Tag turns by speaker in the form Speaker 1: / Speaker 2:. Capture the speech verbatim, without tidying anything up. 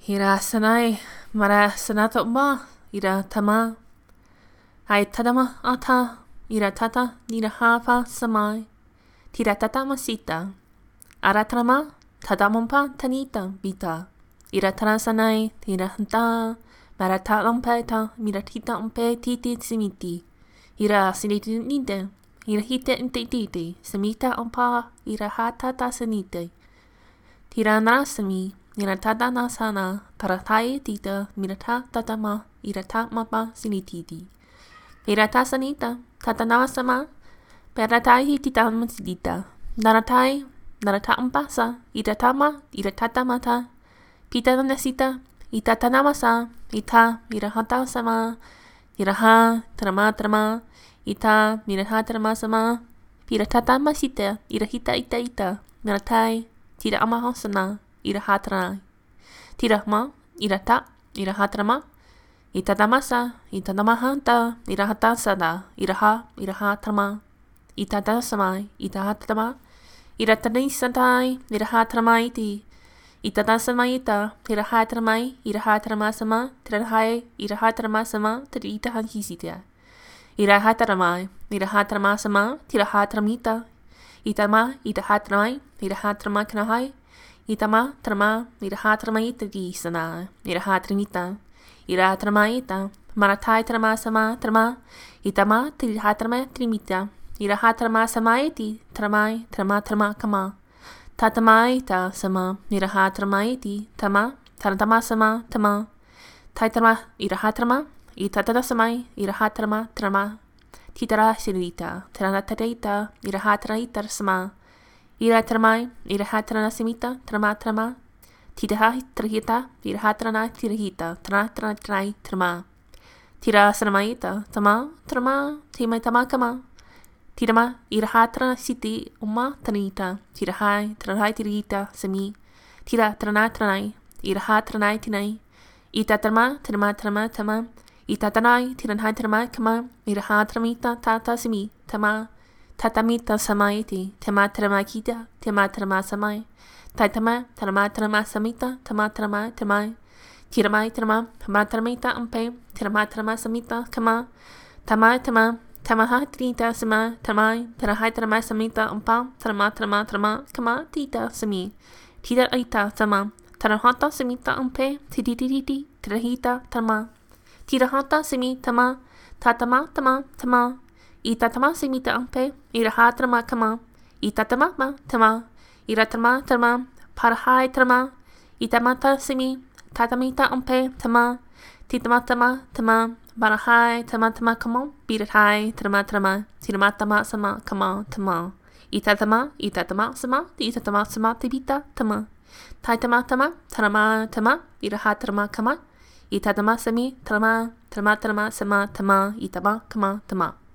Speaker 1: Ira sanai mara sanato ma ira tama. Hai tadama ata ira tata nira hapa samai. Tira tata masita. Aratrama tadamompa tanita bita. Ira tarasanai tira hanta. Marata lampeta mira tita umpe titi simiti. Ira siniti nite. Ira hite inte titi. Samita umpa ira hatata sanite. Tira narasami. Miratata nasana, taratai tita, mirata tatama, irata mapa sinititi. Mirata sanita, tatanawasama, peratai tita masidita. Naratai, narata ampasa, itatama, iratatamata, pita nasita, itatanamasa, ita, mirahata sama, iraha, trama trama, ita, miraha trama sama, piratata masita, irahita ita ita, miratai, tida amahosana. Irahatranai. Tirahma, irata, irahatrama, itadamasa, itadamahanta, irahatasada, iraha, irahatrama, itadasamai, itahatrama, iratanisatai, irahatramaiti, itadasamaita, irahatramai, irahatramasama, tirahai, irahatramasama, tiritahanhisita, irahatramai, irahatramasama, tirahatramita, itama, itahatramai, irahatramakanahai, Itama, trama, irahatramai tagi sana, irahatramita, irahatramaita, maratai trama sama, trama, itama, tirihatrama trimita, irahatrama samaiti, tramai, trama trama kama, tatamaita sama, irahatramaiti, tama, taratama sama, tama, taitrama, irahatrama, itatadasamai, irahatrama, trama, titara sinita, tranataita, irahatraita sama, Ira tramai, ira hatrana simita, trama trama, titaha trahita, ira hatrana tirahita, tra tra trai trama, tira sramaita, tama, trama, tima tama kama, tirama, ira hatrana siti, umma tanita, tirahai, trahai tirahita, sami, tira trana tranai, ira hatranai tinai, ita trama, trama trama tama, ita tanai, tiranhai trama kama, ira hatramita, tata simi, tama, Tatamita samaiti, tema tramakita, tema trama samai, taitama, trama trama samita, tama trama tamai, tiramai trama, tama tramita ampe, trama trama samita, kama, tamai tama, tamaha trita sama, tamai, trahai trama samita ampa, trama trama trama, kama, tita sami, tita aita tama, tarahata samita ampe, titititi, trahita tama, tirahata sami tama, tatama tama tama, Itatama simita ampe, irahatrama kama, itatama ma tama, iratrama trama, parahai trama, itamata simi, tatamita ampe tama, titamatama tama, barahai tamatama kama, birahai trama trama, tiramatama sama kama tama, itatama, itatama sama, itatama sama tibita tama, taitama tama, tarama tama, irahatrama kama, itatama sami, trama, trama trama sama tama, itama kama tama.